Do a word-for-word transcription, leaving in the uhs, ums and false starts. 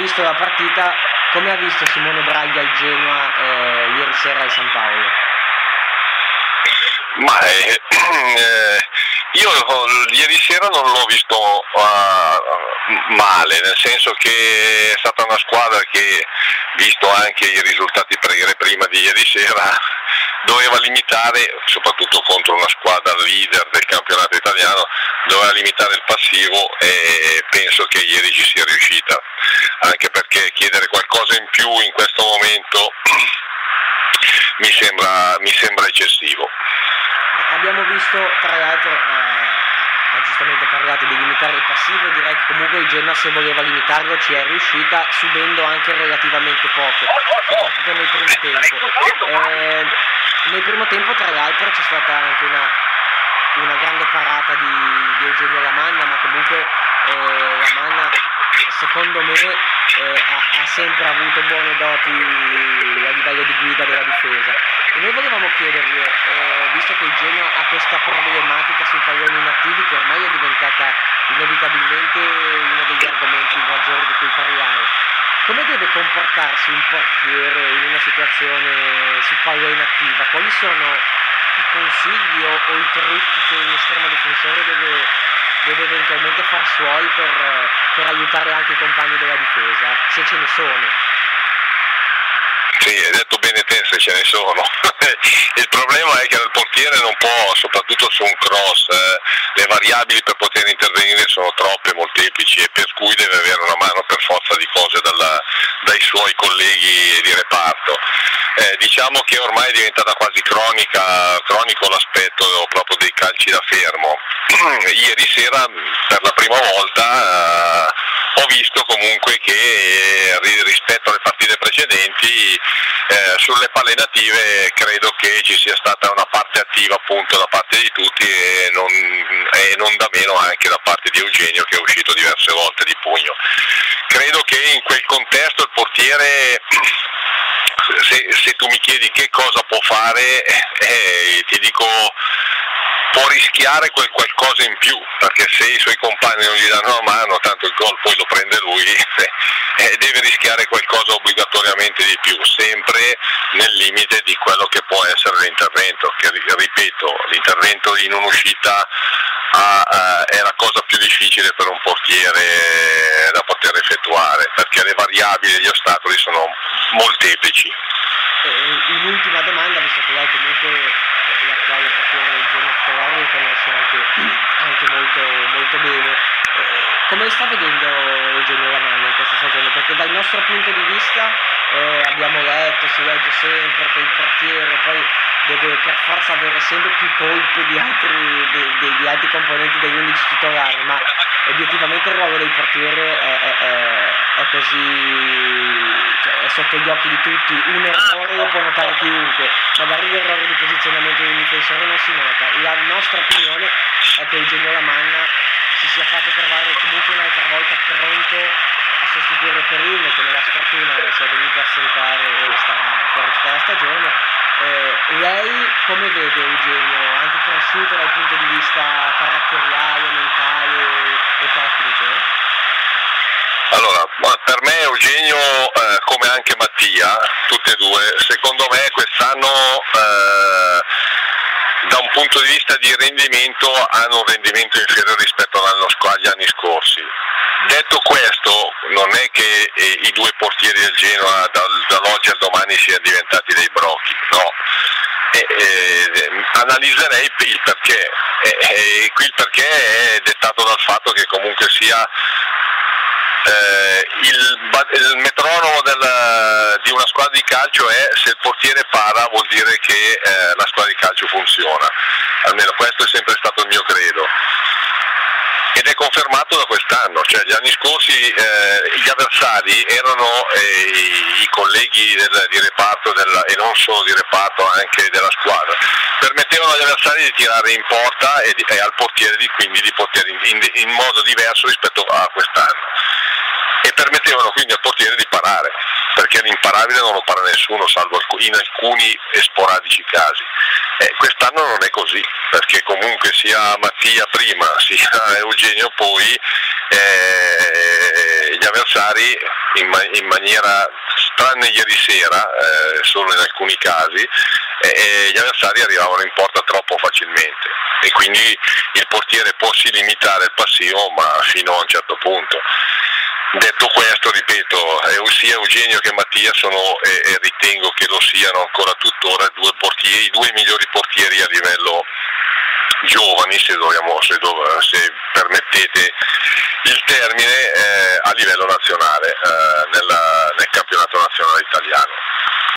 visto la partita, come ha visto Simone Braglia il Genoa eh, ieri sera al San Paolo? Ma eh, eh, io ieri sera non l'ho visto uh, male, nel senso che è stata una squadra che, visto anche i risultati prima di ieri sera, doveva limitare, soprattutto contro una squadra leader del campionato italiano, doveva limitare il passivo, e penso che ieri ci sia riuscita, anche perché chiedere qualcosa in più in questo momento mi sembra, mi sembra eccessivo. Abbiamo visto, tra l'altro, eh, ha giustamente parlato di limitare il passivo, direi che comunque il Genoa, se voleva limitarlo, ci è riuscita, subendo anche relativamente poco, soprattutto nel primo tempo. Eh, nel primo tempo, tra l'altro, c'è stata anche una, una grande parata di, di Eugenio Lamanna, ma comunque eh, Lamanna, secondo me, eh, ha, ha sempre avuto buone doti a livello di guida della difesa. E noi volevamo chiedergli, eh, visto che il Genoa ha questa problematica sui palloni inattivi, che ormai è diventata inevitabilmente uno degli argomenti maggiori di cui parlare, come deve comportarsi un portiere in una situazione su palla inattiva? Quali sono i consigli o, o i trucchi che un estremo difensore deve, deve eventualmente far suoi per, per aiutare anche i compagni della difesa, se ce ne sono? Sì, hai detto bene te, se ce ne sono. Il problema è che il portiere non può, soprattutto su un cross, eh, le variabili per poter intervenire sono troppe, molteplici, e per cui deve avere una mano per forza di cose dalla, dai suoi colleghi di reparto. Eh, diciamo che ormai è diventata quasi cronica, cronico l'aspetto proprio dei calci da fermo. Ieri sera, per la prima volta, eh, ho visto comunque che eh, rispetto alle partite precedenti, eh, sulle palle native credo che ci sia stata una parte attiva appunto da parte di tutti, e non, e non da meno anche da parte di Eugenio, che è uscito diverse volte di pugno. Credo che in quel contesto il portiere, se, se tu mi chiedi che cosa può fare, eh, ti dico, può rischiare quel qualcosa in più, perché se i suoi compagni non gli danno la mano, tanto il gol poi lo prende lui, e deve rischiare qualcosa obbligatoriamente di più, sempre nel limite di quello che può essere l'intervento, che ripeto, l'intervento in un'uscita a, a, è la cosa più difficile per un portiere da poter effettuare, perché le variabili e gli ostacoli sono molteplici. Eh, un'ultima domanda, visto che lei comunque l'attuale portiere del Genoa titolare lo conosce anche, anche molto, molto bene, eh, come sta vedendo Eugenio Lamanna in questa stagione? Perché dal nostro punto di vista eh, abbiamo letto, si legge sempre che il portiere poi deve per forza avere sempre più colpe di altri, di, di, di altri componenti degli undici titolari, ma obiettivamente il ruolo del portiere è, è, è, è così, cioè, è sotto gli occhi di tutti. Un errore lo può notare chiunque, magari l'errore di posizionamento del difensore non si nota. La nostra opinione è che Eugenio Lamanna si sia fatto trovare comunque un'altra volta pronto a sostituire Perin, che nella sfortuna si è dovuto assentare e starà fuori tutta la stagione. Eh, lei come vede Eugenio, anche cresciuto dal punto di vista caratteriale, mentale e tecnico? Allora, per me Eugenio, eh, come anche Mattia, tutte e due, secondo me quest'anno eh, da un punto di vista di rendimento hanno un rendimento inferiore rispetto agli anni scorsi. Detto questo, non è che eh, i due portieri del Genoa dal, dall'oggi al domani siano diventati dei brocchi, no. Eh, eh, analizzerei il perché, e eh, eh, qui il perché è dettato dal fatto che comunque sia eh, il, il metronomo del, di una squadra di calcio è: se il portiere para vuol dire che eh, la squadra di calcio funziona, almeno questo è sempre stato il mio credo. Ed è confermato da quest'anno, cioè gli anni scorsi eh, gli avversari erano eh, i, i colleghi del, di reparto del, e non solo di reparto, anche della squadra, permettevano agli avversari di tirare in porta e, di, e al portiere di, quindi di poter in, in, in modo diverso rispetto a quest'anno, e permettevano quindi al portiere di parare, perché l'imparabile non lo para nessuno, salvo in alcuni sporadici casi. Eh, quest'anno non è così, perché comunque sia Mattia prima sia Eugenio poi, eh, gli avversari in, ma- in maniera, tranne ieri sera, eh, solo in alcuni casi, e gli avversari arrivavano in porta troppo facilmente e quindi il portiere può sì limitare il passivo, ma fino a un certo punto. Detto questo, ripeto, sia Eugenio che Mattia sono, e, e ritengo che lo siano ancora tuttora, due portieri, i due migliori portieri a livello giovani, se, dobbiamo, se, dov- se permettete il termine, eh, a livello nazionale, eh, nella, nel campionato nazionale italiano.